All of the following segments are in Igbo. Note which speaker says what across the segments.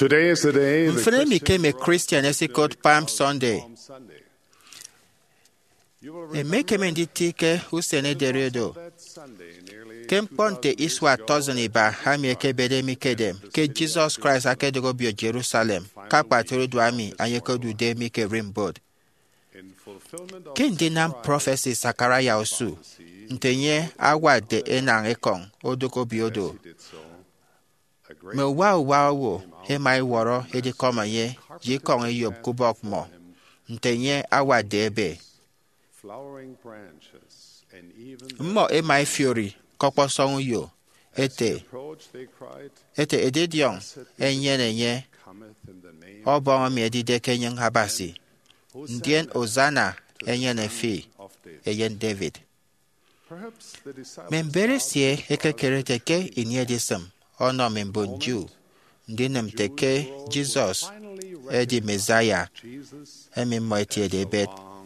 Speaker 1: Today is the day the
Speaker 2: Mfene mi
Speaker 1: Christian
Speaker 2: keme Christian esikot Palm Sunday.
Speaker 1: Palm Sunday.
Speaker 2: Emeke menditike usene deredo. Kemponte iswa tozani ba hamieke bede mikedem. Ke Jesus Christ akedogo bio Jerusalem. Kapa teredo ami anyekodu de mike rimbod. Kendi nam prophecy Sakaraya osu. Ntenye awa de enang ekong odoko biodo. Me wa wo he mai woro he di koma ye ji kong eyob kubok mo. Ntenye awa de ebe. Mo e mai fury kokpo song yo ete edidion enye obon mi edide kenyen habasi ndien ozana enye fi eyen David membere sie ekekere teke inye disem ono membonju ndinem teke Jesus edi Messiah emi moiti edebet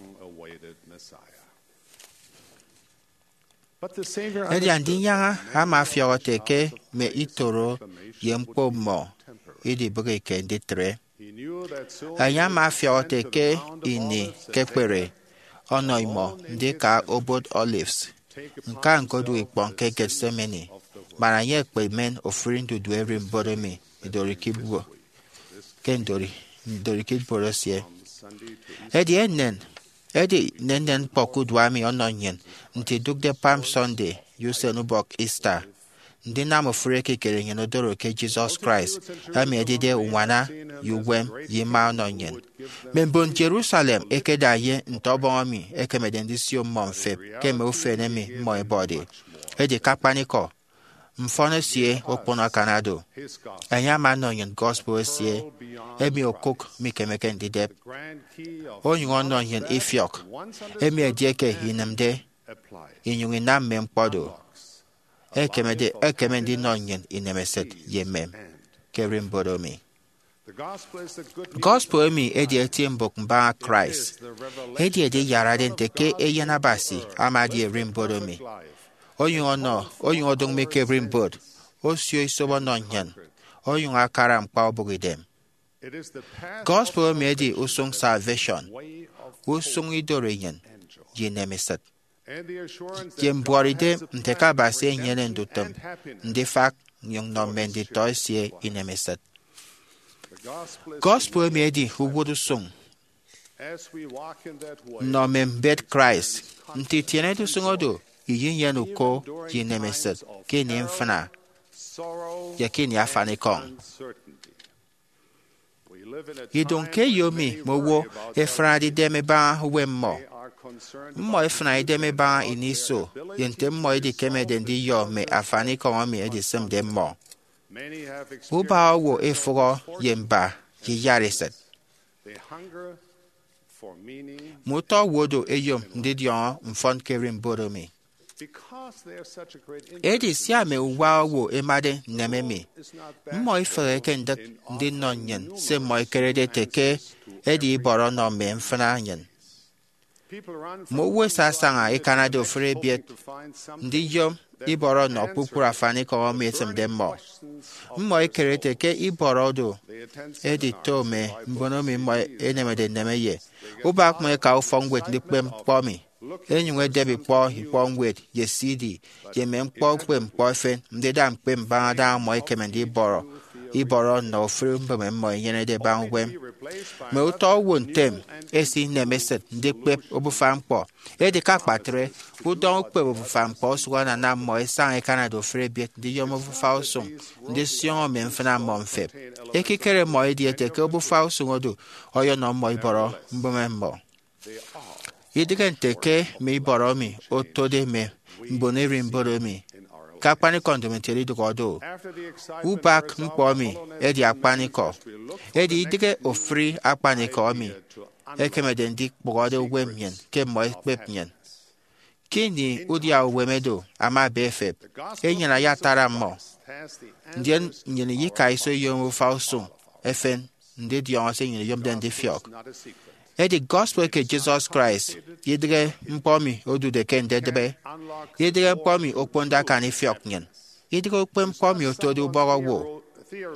Speaker 2: edi andinya ama fioteke me itoro yempo mo idi breke nditre anya ma fioteke ini kekpere ono imo ndika obod olives nka nkodu ikponke Gethsemane mana ye pe men offering to do every body me idori kibuo kendori ndori kiboro sie edi nenen poku dwami ononyen nti dugde Palm Sunday yuse nubok Easter ndi nam ofure kekere nyen odoro ke Jesus Christ ami edide unwana yuwem yima ononyen membon Jerusalem ekeda ye ntobonmi ekemede ndi sio monfe keme ofene mi mo body edi kapaniko mfone sie okpono Canado anya manonyen gospel sie emi okok mikemeke ndidep onyu ononyen ifiok emi edieke hinamde inyungi nam mempodo ekemende nonyen inemeset yemem kerim bodomi gospel emi edi etiembok mba Christ edi yarade nteke eyenabasi amadi rimbodomi onyu odong meke rimbod osio isobo nonyen onyu akara mpa obugidem gospel medi usung salvation usung idoreyen yenemisat yemboride nteka base nyene ndutum ndifak nyong no mendi toisie inemisat gospel medi ubudu sung no membed Christ ntitiene du sungodo yin uko yenemisat kini mfana yakini afani kong yidonke yomi mowo efradi demeba wemmo mo efna demeba iniso yente mo edi kemede ndi yo me afani kong mi edi sem demmo uba wo efro yemba yiyareset muto wodo eyom ndidion mfon kerim bodomi edi siame uwawo emade nememi mo ifere kendak ndi nonyen se mo ikerede teke edi boro no me mfana nyen mo wesa sanga ikanado frebiet ndi yom iboro no pupura fani ko metem demmo mo ikerede teke iboro do edi tome mbono mi mo enemede nemeye ubak mo ka ufongwet ndi pem pomi enywe debi po hipongwet yesidi yemen po kwem po fen ndeda mpem bada mo ikemendi iboro no frum bem mo yene de bangwem me uto wontem esi nemeset ndi pep obufam po edi ka patre udon pep obufam po so na mo esan Canada frebiet ndi yom obufa osum ndi sion me mfana mo mfep ekikere mo edi eteke obufa osum odo oyo no mo iboro mbomembo Yidigen teke mi boromi otode me mboneri mboromi kakpani kondomenteri dugodo ubak mpomi edi akpaniko edi idige ofri akpaniko mi ekemede ndi kpogodo wemyen ke mo ekpepyen kini udia wemedo ama befep enyana ya tara mo ndien nyene yika iso yom fauso efen ndi dion se nyene yom den di fiok edi gospel ke Jesus Christ yidre mpomi odu de kende debe yidre mpomi oponda kani fiok nyen yidre mpomi otodu borowo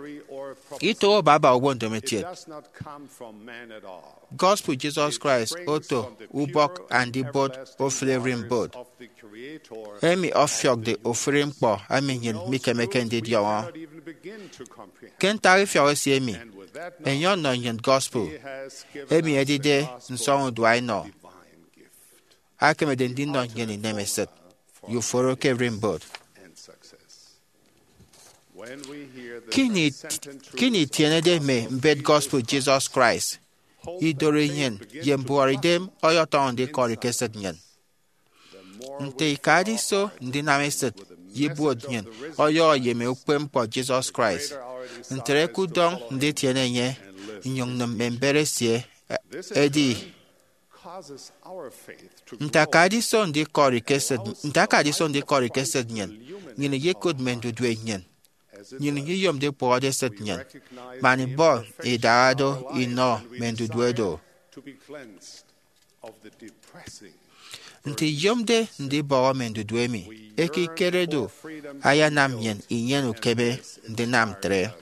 Speaker 2: ito baba ubo ndometiet.
Speaker 1: does not come from man at all.
Speaker 2: Gospel Jesus Christ oto ubok and the boat o flavoring boat.
Speaker 1: Of the Creator,
Speaker 2: Emi ofiok de offering po aminyin mikemeke ndi
Speaker 1: we
Speaker 2: diawa.
Speaker 1: cannot even begin to comprehend.
Speaker 2: Kentari fiore si emi.
Speaker 1: And with that
Speaker 2: Enyon no nyen gospel.
Speaker 1: He has given
Speaker 2: Emi
Speaker 1: us the
Speaker 2: edide
Speaker 1: gospel,
Speaker 2: nsong duai no.
Speaker 1: divine gift
Speaker 2: Akeme den din no nyen nemeset. You foro kevrin boat.
Speaker 1: and success. When we hear the
Speaker 2: Kini
Speaker 1: transcendent truths
Speaker 2: kini
Speaker 1: of
Speaker 2: tiene de
Speaker 1: the
Speaker 2: me
Speaker 1: gospel,
Speaker 2: mbed gospel Jesus Christ.
Speaker 1: hope
Speaker 2: Idore
Speaker 1: and faith
Speaker 2: nyen
Speaker 1: begin
Speaker 2: yem
Speaker 1: to
Speaker 2: buari dem
Speaker 1: blossom
Speaker 2: oyoton de kori
Speaker 1: inside
Speaker 2: keset
Speaker 1: us.
Speaker 2: nyen.
Speaker 1: The more we
Speaker 2: Nte
Speaker 1: fill
Speaker 2: ikadi
Speaker 1: our
Speaker 2: so
Speaker 1: hearts
Speaker 2: ndi nameset
Speaker 1: with the
Speaker 2: yibuot
Speaker 1: message of
Speaker 2: nyen
Speaker 1: the risen
Speaker 2: oyo
Speaker 1: Christ,
Speaker 2: yeme ukpem po Jesus Christ.
Speaker 1: greater our desire
Speaker 2: Ntere
Speaker 1: is to
Speaker 2: kudong
Speaker 1: follow
Speaker 2: ndi
Speaker 1: him
Speaker 2: tiene nye
Speaker 1: and live
Speaker 2: nyong
Speaker 1: his
Speaker 2: no
Speaker 1: teaching.
Speaker 2: membere sie
Speaker 1: This in
Speaker 2: edi.
Speaker 1: turn causes our faith to grow.
Speaker 2: Ntakadi so ndi kori keset ntakadi so ndi kori keset nyen. Nyine ye kud mendu dwe nyen.
Speaker 1: As it
Speaker 2: Nyine
Speaker 1: does,
Speaker 2: ye yom de po de set
Speaker 1: we
Speaker 2: nyen.
Speaker 1: recognize
Speaker 2: Mani
Speaker 1: the
Speaker 2: bo
Speaker 1: imperfection
Speaker 2: idado
Speaker 1: in our lives,
Speaker 2: ino
Speaker 1: and we
Speaker 2: mendu
Speaker 1: desire
Speaker 2: dwedo.
Speaker 1: to be cleansed of the depressing.
Speaker 2: Nti yom de ndi bo mendu dwemi. Eki keredo aya nam nyen inyen ukebe ndi nam tre.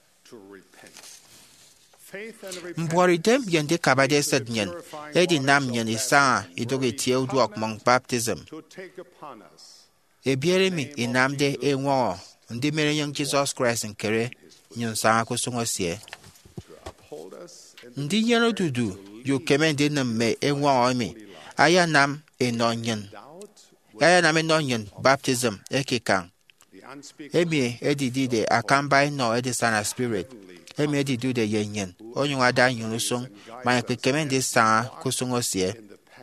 Speaker 2: Mbwari dem yen de kabade set nyen. Edi nam nyen isa idoge tie uduok mong baptism. Ebiere mi inam de enwo ndi mere yung Jesus Christ nkere nyun sa kusungo sie. Ndi nyero dudu yu keme ndi me enwo omi. Aya nam enonyen. Aya nam enonyen baptism ekikang. Emi edidi de akambai no edisana spirit. Emi edidu de yenyen. Onyu ada nyunusung. Maya kekeme ndi sa kusungo sie.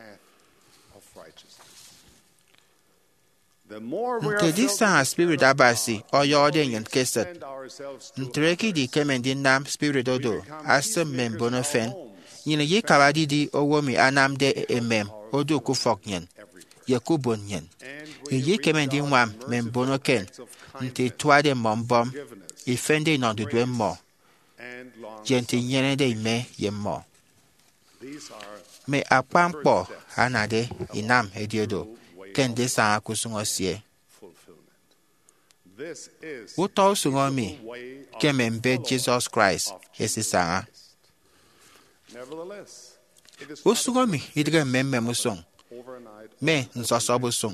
Speaker 2: Nke di sa spirit abasi oyo ode nyen keset. Ntreki di keme ndi nam spirit odo. Asem membono fen. Nyine ye kabadi di owomi anam de emem. Odo kufok nyen. Yakubon nyen. Ye keme ndi nwam membono ken. Nte tuade mombom. Ifende non dudwe mo. Yente nyene de ime ye mo. Me akpampo anade inam ediodo. Kende sa kusungo sie. Uto sungo mi. Keme mbe Jesus Christ. Esi sa. Usungo mi idre memme musong. Me nsosobu sung.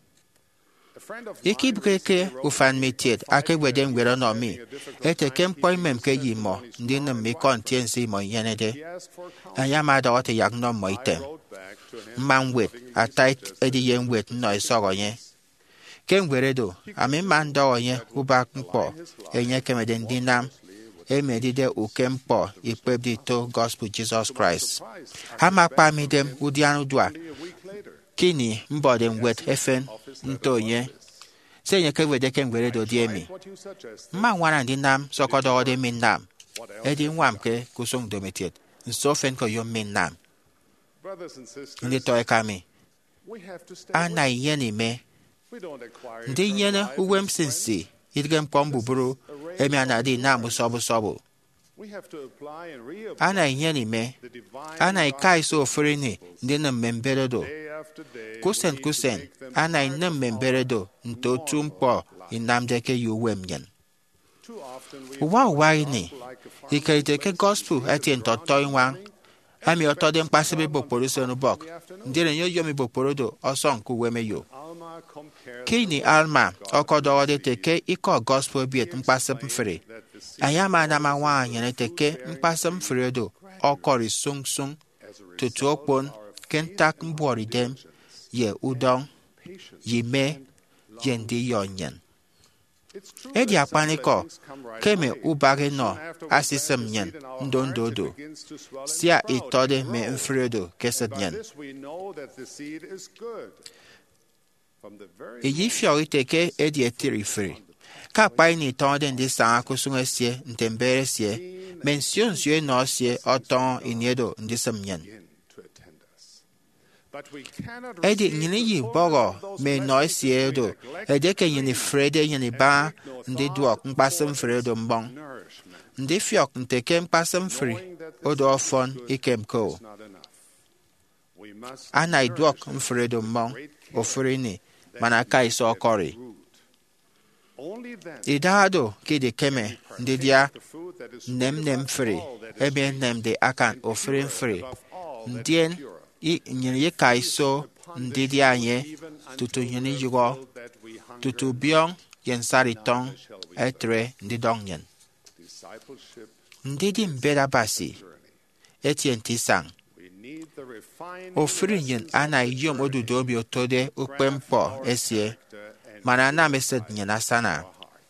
Speaker 2: Iki breke ufan metiet ake wedem wera no mi. Ete kem poi mem ke yi mo. Ndi nem mi kontien si mo yenede. Anyama da ote yak no mo item. Man wet atai edi yen wet no isoro nye. Kem were do. Ami man da onye ubak mpo. Enye kemeden dinam. Emedide ukem po ipebdi to gospel Jesus Christ. Hama pa mi dem udianu dwa. Kini mbodem wet efen ntonye. Senye kewede kengwere do diemi. Ma wana ndi nam sokodo ode min nam. Edi nwam ke kusung dometiet. Nso fen ko yom min nam. Ndi toy kami. Ana yeni me. Ndi yene uwem sinsi. Idgem kombuburu. Emi anadi nam sobu. Ana yeni me. Ana ikai so ofrini. Ndi nam memberedo. Kusen, ana inem memberedo nto tumpo inamdeke yuwem yen. Uwa ni, ikaiteke gospel eti ntoto inwang, ami otode mpasibe bokporo senu bok, ndire nyo yomi bokporo do oson kuweme yo. Kini alma, okodo ode teke iko gospel biet mpasip mfere. Ayama anama wanyene teke mpasip mfere do, okori sung, tutu okpon, kentak mbori dem, ye udong, ye me, yendi yonyen. Edi akpaniko, keme ubage no, asisem nyen, ndondodo. Sia itode me mfredo, keset nyen. Eyi fiori teke edi etiri free. Kakpai ni tonde ndi sa kusunga sie, ntembere sie, mension sie no sie, oton iniedo ndi sem nyen. Edi nyini yi bogo me noisi edo. Edeke nyini frede nyini ba ndi duok mpasem fredo mbong. Ndi fiok nteke mpasem fri odo ofon ikem ko. Ana iduok mfredo mbong ofrini manaka iso okori. Idado kide keme ndi dia nem free ebe nem de akan offering free ndien nyere ka iso ndidi anye tutu nyene yugo tutu biong yen saritong etre ndidongyen ndidi mbeda basi etien tisang offering yen ana yom odudobi otode ukpempo esie mana na mesed nyena sana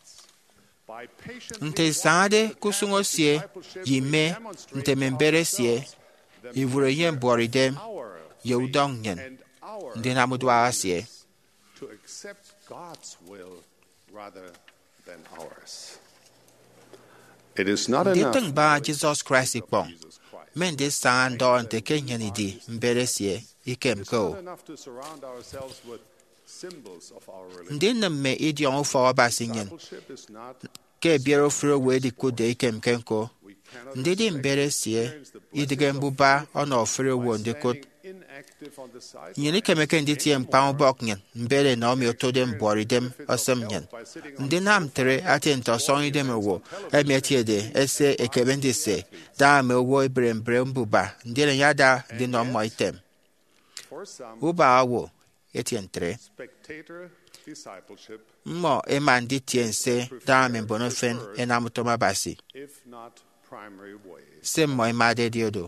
Speaker 2: nte sade kusungo sie yime nte membere sie ivure yen boridem yeudong yen ndi namudwa asie
Speaker 1: to accept God's will rather than ours. It is not enough.
Speaker 2: Deteng ba Jesus Christ ikpong men de san do nte kenyen di mbere sie ikem ko
Speaker 1: To surround ourselves with symbols of our religion.
Speaker 2: ndi nemme idion fo basinyen
Speaker 1: Discipleship is not.
Speaker 2: ke biero fro we di kude ikem kenko
Speaker 1: We cannot
Speaker 2: ndi di mbere sie idige mbuba ono fro wo ndi kut
Speaker 1: inactive on the side.
Speaker 2: nyeni kemeke ndi tie mpang bok nyen mbere na omi otodem boridem osem nyen ndi nam tere atento sonyi dem wo emetie de ese ekebende se da me wo ibrembre mbuba ndi le yada di no mo item
Speaker 1: For some,
Speaker 2: uba awo etientre
Speaker 1: spectator discipleship,
Speaker 2: mo emandi tiense da me bonofen enamutoma basi
Speaker 1: if not primary way.
Speaker 2: se mo emade diodo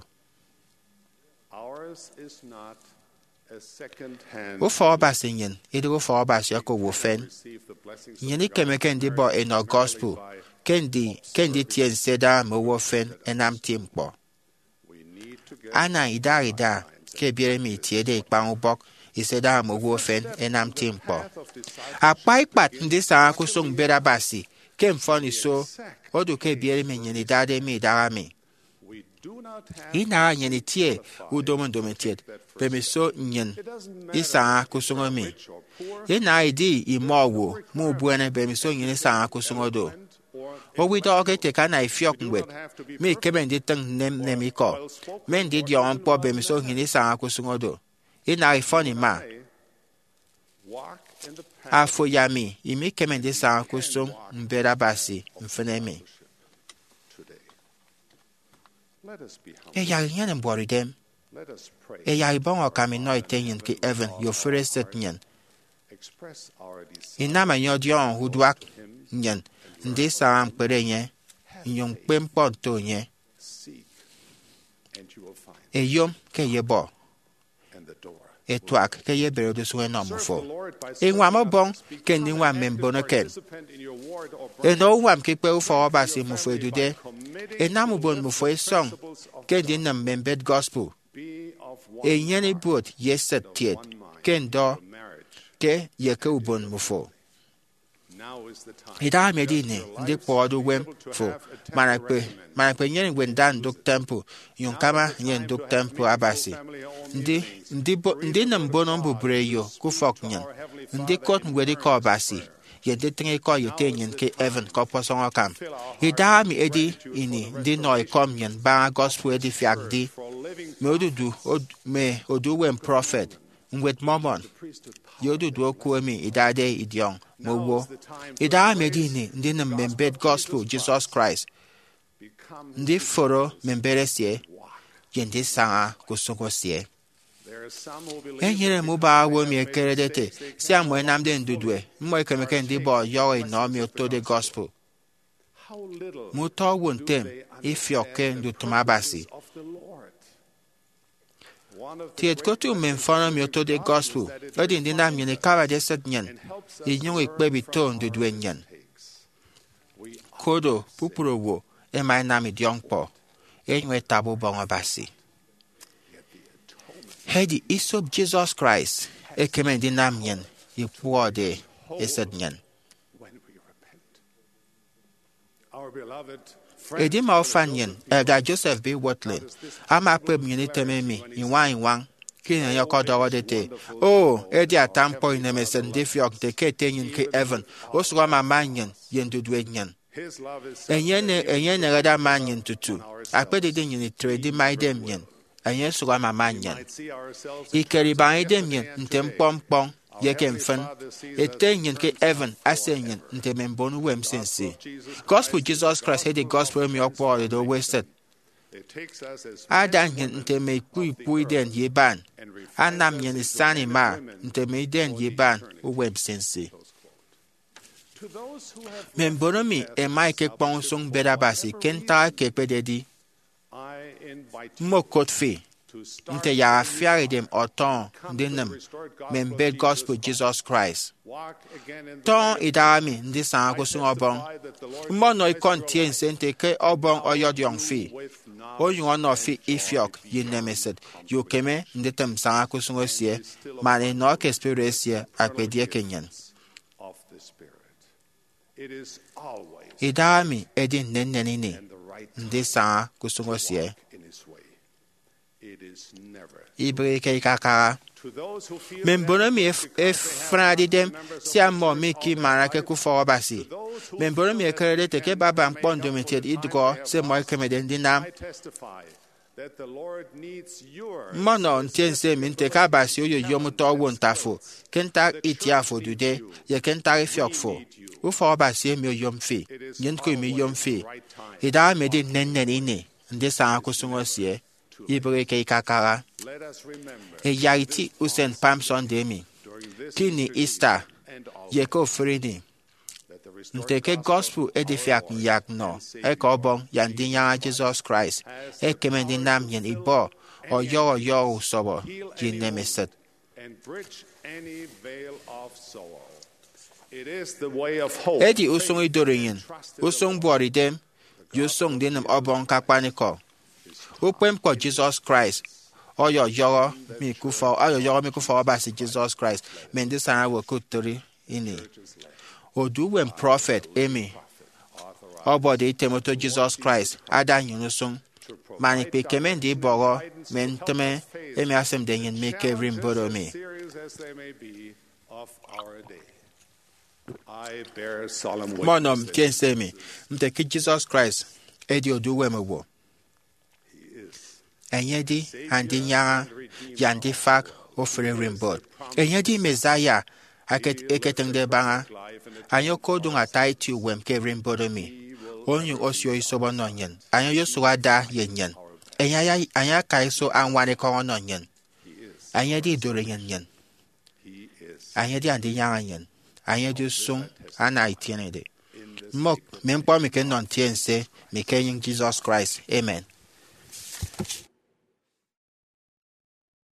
Speaker 1: Ours is not a second-hand.
Speaker 2: wo fo basi nyen idigo fo basi ko wo fen
Speaker 1: Receive the blessings of
Speaker 2: nyeni
Speaker 1: God
Speaker 2: kemeke ndi bo eno gospel kendi tiense da me wo fen enam timpo
Speaker 1: we need to get
Speaker 2: ana ida ke biere mi tie de ikpang bok iseda mo wo fen enam timpo
Speaker 1: of discipleship.
Speaker 2: apai pat ndi sa ko song bera basi kem foni so odu ke biere mi nyeni dade mi dara mi
Speaker 1: We do not have.
Speaker 2: ina nyeni tie udomo dometiet pemiso nyen
Speaker 1: It doesn't matter
Speaker 2: isa ko songo mi
Speaker 1: rich or poor,
Speaker 2: ina idi imowo mu buene pemiso nyeni sa ko songo do
Speaker 1: or
Speaker 2: o wi do ke te kana ifiok ngwet mi kebe ndi tang nem iko men di dio on po pemiso nyeni sa ko songo do ina ifoni ma
Speaker 1: walk in the path
Speaker 2: afo yami imi keme ndi sa ko song mbera basi mfenemi
Speaker 1: today. Let us be humble.
Speaker 2: e ya nyen mbori dem
Speaker 1: Let us pray.
Speaker 2: e ya ibon o kami no itenyen ki even yo fere set nyen
Speaker 1: Express our desire.
Speaker 2: inama nyo dion hudwak nyen ndi sa mpere nye nyon pempo to nye
Speaker 1: Seek, and you will find.
Speaker 2: e yom ke yebo
Speaker 1: And the door.
Speaker 2: e twak ke ye bere do so no
Speaker 1: Serve
Speaker 2: mfo
Speaker 1: the Lord by
Speaker 2: e
Speaker 1: serving
Speaker 2: nwa mo
Speaker 1: others.
Speaker 2: bon
Speaker 1: Become
Speaker 2: ke ni
Speaker 1: an
Speaker 2: nwa
Speaker 1: active
Speaker 2: membono ken
Speaker 1: participant in your ward or
Speaker 2: e
Speaker 1: branch.
Speaker 2: no wam ke pe ufo basi
Speaker 1: Your
Speaker 2: mfo
Speaker 1: family
Speaker 2: edude
Speaker 1: by committing
Speaker 2: e namu
Speaker 1: to
Speaker 2: bon
Speaker 1: live
Speaker 2: mfo
Speaker 1: the
Speaker 2: e song
Speaker 1: principles of
Speaker 2: ke
Speaker 1: God.
Speaker 2: di na membed gospel
Speaker 1: Be of one
Speaker 2: e nyene
Speaker 1: heart,
Speaker 2: bot yeset
Speaker 1: of
Speaker 2: tiet
Speaker 1: one mind.
Speaker 2: ken do
Speaker 1: Your marriage.
Speaker 2: ke ye ke ubon mfo
Speaker 1: Now is the time.
Speaker 2: ida medine ndi kpodo wem fo mana pe nyen wen dan duk temple yon kama nyen duk temple abasi ndi na mbono mbubre yo ku fok nyen ndi kot ngwedi ko abasi ye de tinge ko ye te nyen ke even ko poson kam ida mi edi ini ndi no ikom nyen ba gospel edi fiak di me odudu me odu wem prophet ngwet momon yodudu okwu mi idade idiong mowo ida medini ndi na membed gospel Jesus Christ ndi foro membere sie yendi sanga kusungo sie enyere mu ba wo mi ekeredete si amo enamde ndudwe mo ekemeke ndi bo yo ino mi oto de gospel mu to wontem ifioke ndutumabasi tiet kotu memfana mi oto de gospel odi ndi na mi ne kara de set nyen inyo ikpebi to ndudwe nyen kodo pupuro wo ema na mi diongpo enywe tabu bongo basi hedi isop Jesus Christ ekeme ndi nam nyen ipuo de esed nyen edi ma ofan nyen ega Joseph B. Watlin ama peb nyen itememi inwang kina yoko dawo dete oh edi atampo inemesen defiok de kete nyen ke even oswa mama nyen yendudwe nyen enye ne rada man nyen tutu akpede de nyen trade maidem nyen enye suwa mama nyen ikeri ba idem nyen ntem pompong ye ken fan etenyen ke even asenyen nte membonu wem sensi gospel Jesus Christ the gospel mi okpo the wasted adan nte me pui den ye ban anam yen sani ma nte me den ye ban o wem sensi membonu mi e mai ke ponsung bedabasi kenta ke pededi mokot fi nte ya fiare dem oton dinam membe gospel Jesus Christ ton idami ndi san ko sun obon mo no ikontie sente ke obon oyodion fi o yun no fi ifiok yinemeset yo keme nditem san ko sun osie mane no ke spirit akpedie kenyan idami edin nenenini ndi san ko sun osie ibre ke kakara membona mi fradi dem si amo mi ki mara ke ku fo basi membona mi krede te ke baba mpondo meted idgo se mo kemeden dinam mono ntense mi te ka basi oyo yomu to wo ntafo kenta itiafo dude ye kenta fiokfo u fo basi mi yom fi nyen ko mi yom fi ida me de nenenini nde sa ko sungosie ibre ke kakara e yariti usen Palm Sunday mi kini Easter ye ko fridi nteke gospel edifiak yak no e ko bon yandinya Jesus Christ e kemendi nam yen ibo o yo sobo yin nemeset edi usung idorin usung boridem yusung dinam obon kakpaniko Open for Jesus Christ. Oyo yoro mi kufa basi Jesus Christ. Mendi sana wo kuturi ini. Odu when prophet emi. Obode temoto Jesus Christ. Ada yunusung. Mani pe kemendi boro menteme emi asem denyen me kevrim bodo me. Monom tiense mi. Mteki Jesus Christ. Edi odu wemewo. Enyedi andinyara yandi fak ofre rimbot. Enyedi mezaya eketende banga. Anyo kodung ataitu wem ke rimbodomi. Onyu osyo isobo nonyen. Anyo yosuada yenyen. Anya kaiso anwane ko nonyen. Anyedi dorenyen yen. Anyedi andinyara yen. Anyedi sung ana itienede. Mok mempo mike non tiense mike yin Jesus Christ. Amen.